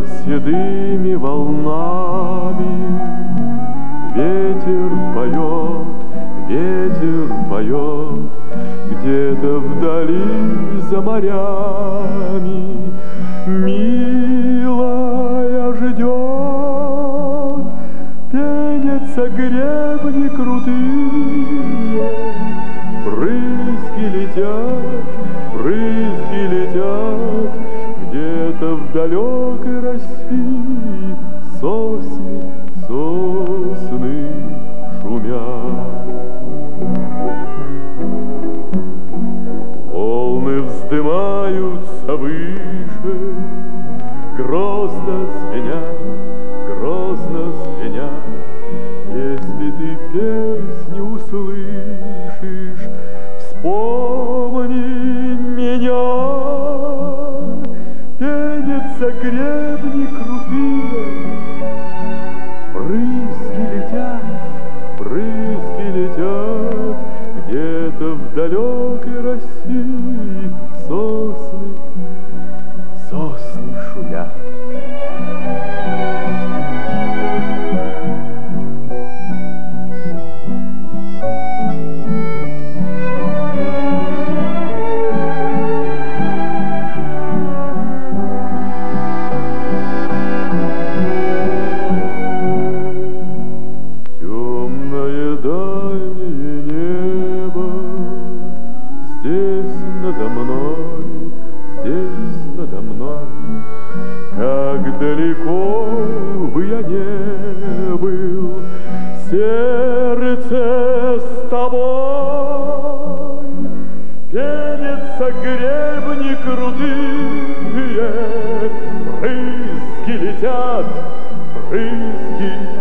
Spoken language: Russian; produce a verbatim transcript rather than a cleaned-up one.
над седыми волнами. Ветер поет, ветер поет, где-то вдали за морями. Милая ждет, пенятся гребни крутые, брызги летят, брызги летят, где-то в далекой России сосны, сосны шумят. Волны вздымаются выше, грозно звенят, грозно звенят. Если ты песню услышишь, вспомни меня. Пенятся гребни крутые, брызги летят, брызги летят, где-то в далекой России сосны, сосны шумят. Далеко бы я не был, сердце с тобой. Пенятся гребни крутые, брызги летят, брызги